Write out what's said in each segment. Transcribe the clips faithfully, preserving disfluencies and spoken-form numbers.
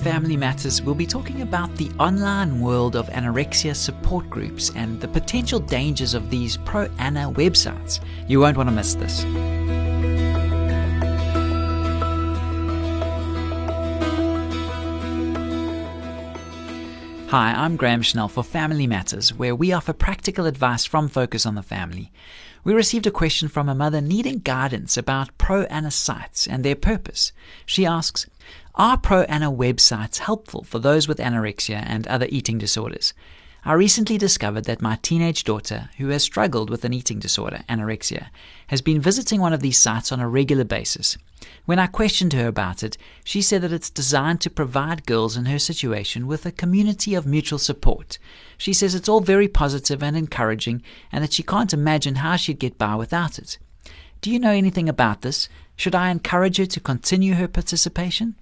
Family Matters, we'll be talking about the online world of anorexia support groups and the potential dangers of these pro-ana websites. You won't want to miss this. Hi, I'm Graham Schnell for Family Matters, where we offer practical advice from Focus on the Family. We received a question from a mother needing guidance about pro-ana sites and their purpose. She asks, are pro-ana websites helpful for those with anorexia and other eating disorders? I recently discovered that my teenage daughter, who has struggled with an eating disorder, anorexia, has been visiting one of these sites on a regular basis. When I questioned her about it, she said that it's designed to provide girls in her situation with a community of mutual support. She says it's all very positive and encouraging, and that she can't imagine how she'd get by without it. Do you know anything about this? Should I encourage her to continue her participation?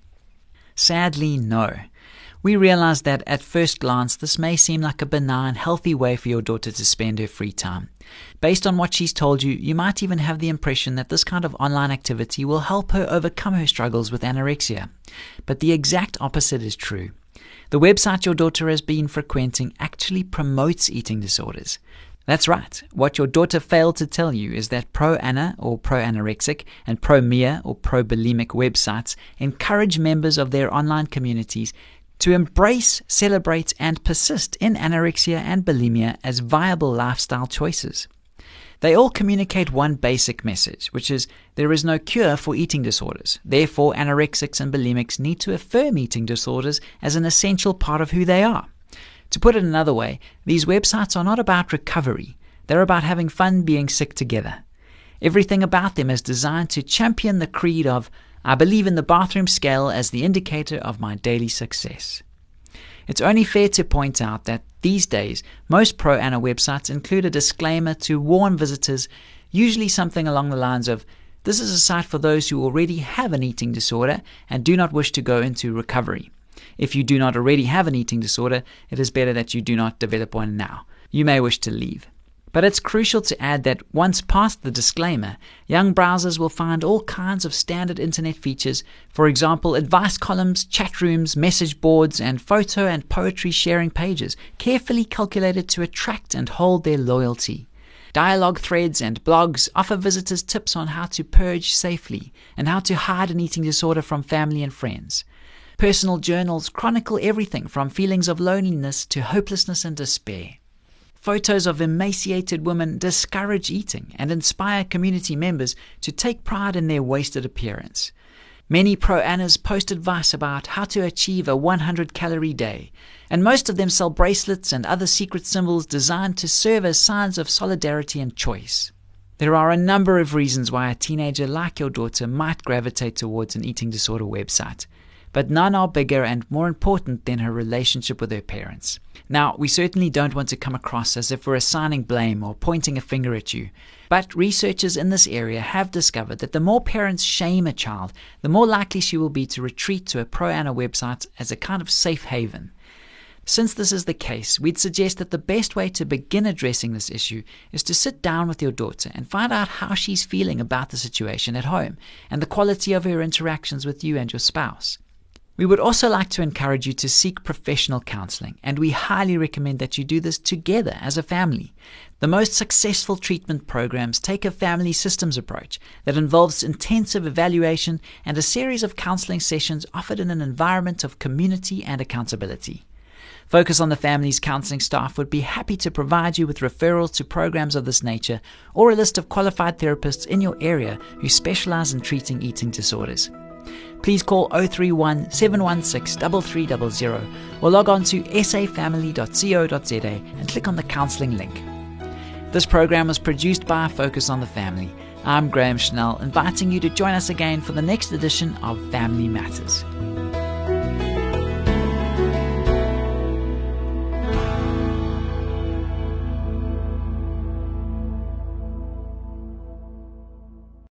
Sadly, no. We realize that at first glance this may seem like a benign, healthy way for your daughter to spend her free time. Based on what she's told you, you might even have the impression that this kind of online activity will help her overcome her struggles with anorexia. But the exact opposite is true. The website your daughter has been frequenting actually promotes eating disorders. That's right. What your daughter failed to tell you is that pro-ana or pro-anorexic and pro-mia or pro-bulimic websites encourage members of their online communities to embrace, celebrate, and persist in anorexia and bulimia as viable lifestyle choices. They all communicate one basic message, which is there is no cure for eating disorders. Therefore, anorexics and bulimics need to affirm eating disorders as an essential part of who they are. To put it another way, these websites are not about recovery. They're about having fun being sick together. Everything about them is designed to champion the creed of I believe in the bathroom scale as the indicator of my daily success. It's only fair to point out that these days, most pro-ana websites include a disclaimer to warn visitors, usually something along the lines of, this is a site for those who already have an eating disorder and do not wish to go into recovery. If you do not already have an eating disorder, it is better that you do not develop one now. You may wish to leave. But it's crucial to add that once past the disclaimer, young browsers will find all kinds of standard internet features, for example, advice columns, chat rooms, message boards, and photo and poetry sharing pages, carefully calculated to attract and hold their loyalty. Dialogue threads and blogs offer visitors tips on how to purge safely and how to hide an eating disorder from family and friends. Personal journals chronicle everything from feelings of loneliness to hopelessness and despair. Photos of emaciated women discourage eating and inspire community members to take pride in their wasted appearance. Many pro-anas post advice about how to achieve a one hundred calorie day, and most of them sell bracelets and other secret symbols designed to serve as signs of solidarity and choice. There are a number of reasons why a teenager like your daughter might gravitate towards an eating disorder website, but none are bigger and more important than her relationship with her parents. Now, we certainly don't want to come across as if we're assigning blame or pointing a finger at you, but researchers in this area have discovered that the more parents shame a child, the more likely she will be to retreat to a pro-ana website as a kind of safe haven. Since this is the case, we'd suggest that the best way to begin addressing this issue is to sit down with your daughter and find out how she's feeling about the situation at home and the quality of her interactions with you and your spouse. We would also like to encourage you to seek professional counseling, and we highly recommend that you do this together as a family. The most successful treatment programs take a family systems approach that involves intensive evaluation and a series of counseling sessions offered in an environment of community and accountability. Focus on the Family's counseling staff would be happy to provide you with referrals to programs of this nature or a list of qualified therapists in your area who specialize in treating eating disorders. Please call zero three one, seven one six, three three zero zero or log on to s a family dot co dot z a and click on the counseling link. This program was produced by Focus on the Family. I'm Graham Schnell, inviting you to join us again for the next edition of Family Matters.